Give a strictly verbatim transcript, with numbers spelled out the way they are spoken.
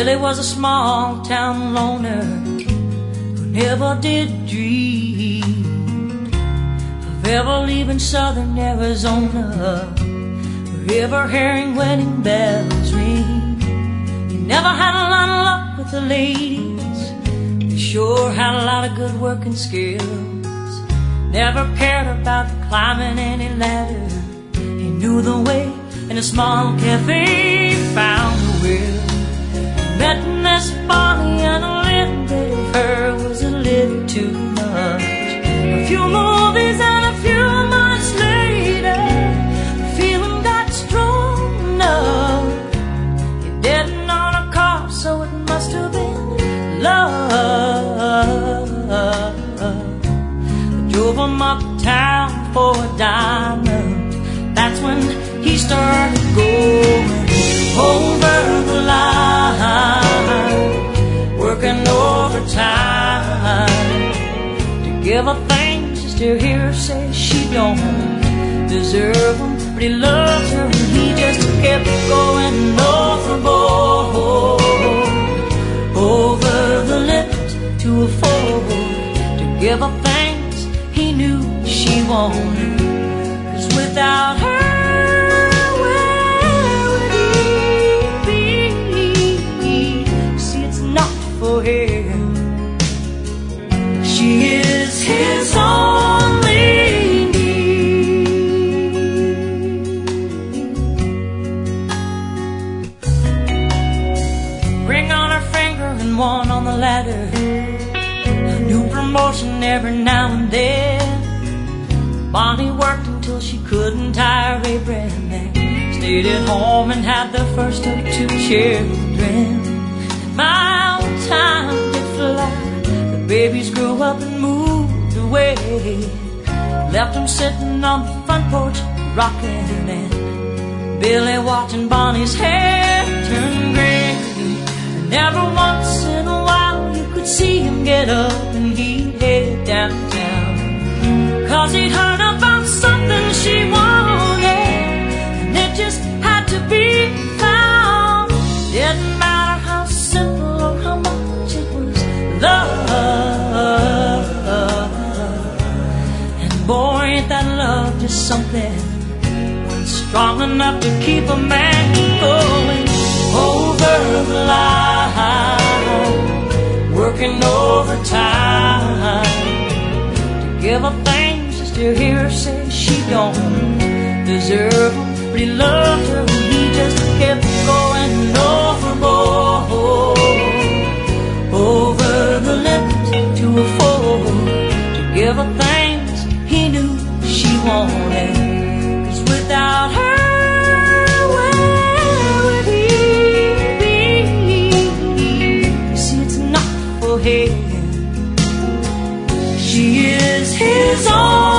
Billy was a small town loner who never did dream of ever leaving southern Arizona, wherever hearing wedding bells ring. He never had a lot of luck with the ladies, he sure had a lot of good working skills. Never cared about climbing any ladder, he knew the way in a small cafe, found the will. Met Miss Bonnie and a little bit of her was a little too much. A few movies and a few months later, the feeling got strong enough. He didn't own a car, so it must have been love. I drove him uptown for a diamond. That's when he started going over the line, working overtime to give her things. You still hear her say she don't deserve them, but he loves her and he just kept going overboard, over the limit to afford to give her things he knew she wanted. 'Cause without her, him. She is his only need. Ring on her finger and one on the ladder, a new promotion every now and then. Bonnie worked until she couldn't tire Abraham, and stayed at home and had the first of two children. My time did fly, the babies grew up and moved away, left them sitting on the front porch rocking, and Billy watching Bonnie's hair turn gray. And every once in a while you could see him get up and he'd head downtown, 'cause he'd heard about something she wanted, and it just had to be found. Didn't matter how simple or how much it was love. And boy, ain't that love just something strong enough to keep a man going over the line, working overtime to give her things. You still hear her say she don't deserve them, but he loved her and he just kept going overboard, over the limit to afford to give her things he knew she wanted. 'Cause without her, where would he be? You see, it's not for him. She is his own.